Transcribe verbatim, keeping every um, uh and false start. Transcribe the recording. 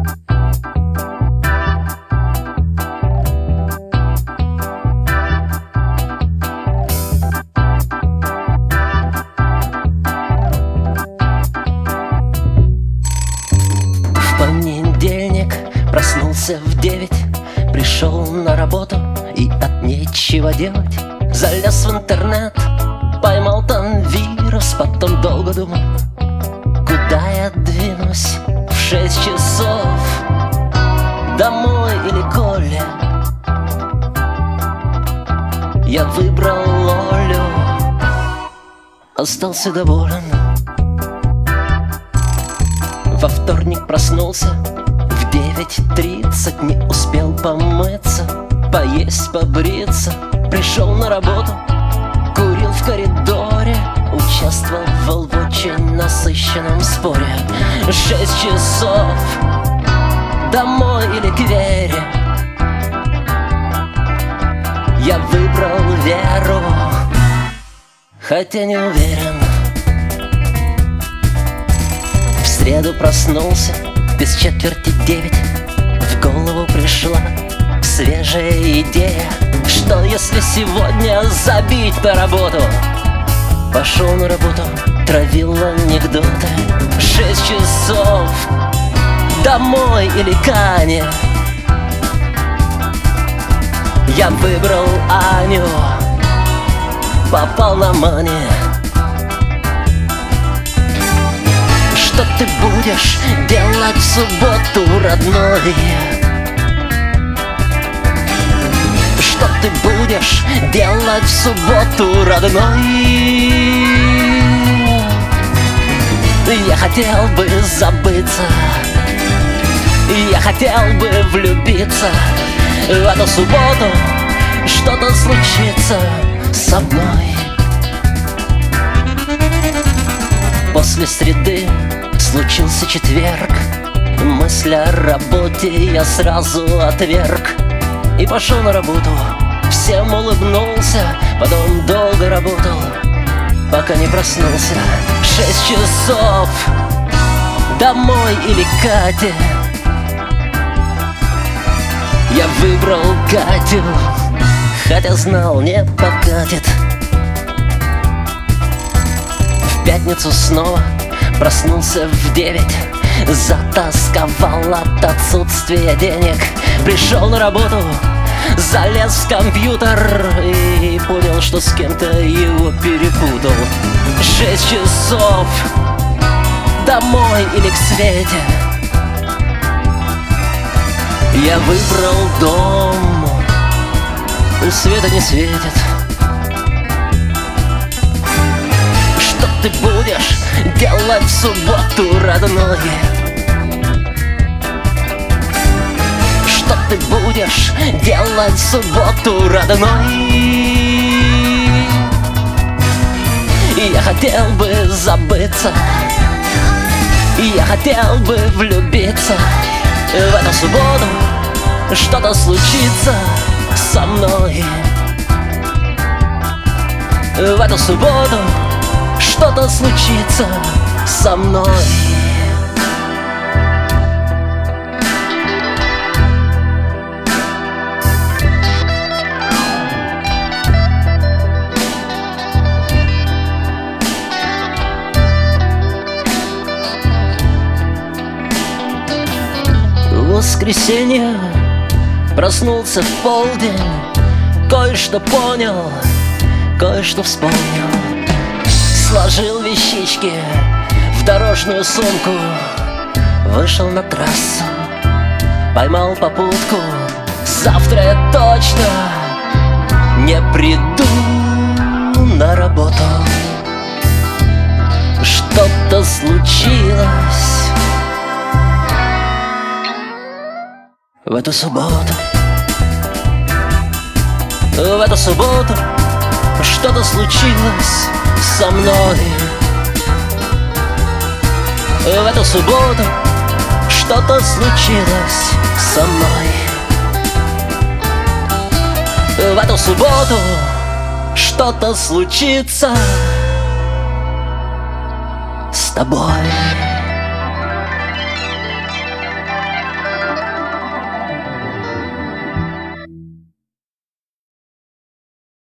Проснулся в девять, пришел на работу и от нечего делать залез в интернет, поймал там вирус, потом долго думал, куда я двинусь в шесть часов, домой или Коле. Я выбрал Лолю, остался доволен. Во вторник проснулся в девять тридцать, не успел помыться, поесть, побриться. Пришел на работу, курил в коридоре, участвовал в очень насыщенном споре. Шесть часов, домой или к Вере. Я выбрал Веру, хотя не уверен. В среду проснулся без четверти девять, в голову пришла свежая идея. Что если сегодня забить на работу? Пошел на работу, травил анекдоты. Шесть часов, домой или к Ане. Я выбрал Аню, попал на мани. Что ты будешь делать в субботу, родной? Что ты будешь делать в субботу, родной? Я хотел бы забыться, я хотел бы влюбиться. В эту субботу что-то случится со мной. После среды случился четверг, мысль о работе я сразу отверг и пошел на работу. Всем улыбнулся, потом долго работал, пока не проснулся. Шесть часов, домой или к Кате. Я выбрал Катю, хотя знал, не покатит. В пятницу снова проснулся в девять, затасковал от отсутствия денег. Пришел на работу, залез в компьютер и понял, что с кем-то его перепутал. Шесть часов, домой или к Свете. Я выбрал дом, света не светит. Что ты будешь делать в субботу, родной? Что ты будешь делать в субботу, родной? Я хотел бы забыться, я хотел бы влюбиться. В эту субботу что-то случится со мной. В эту субботу что-то случится со мной. В воскресенье проснулся в полдень, кое-что понял, кое-что вспомнил. Сложил вещички в дорожную сумку, вышел на трассу, поймал попутку. Завтра я точно не приду на работу. Что-то случилось в эту субботу. В эту субботу что-то случилось со мной. В эту субботу что-то случилось со мной. В эту субботу что-то случится с тобой.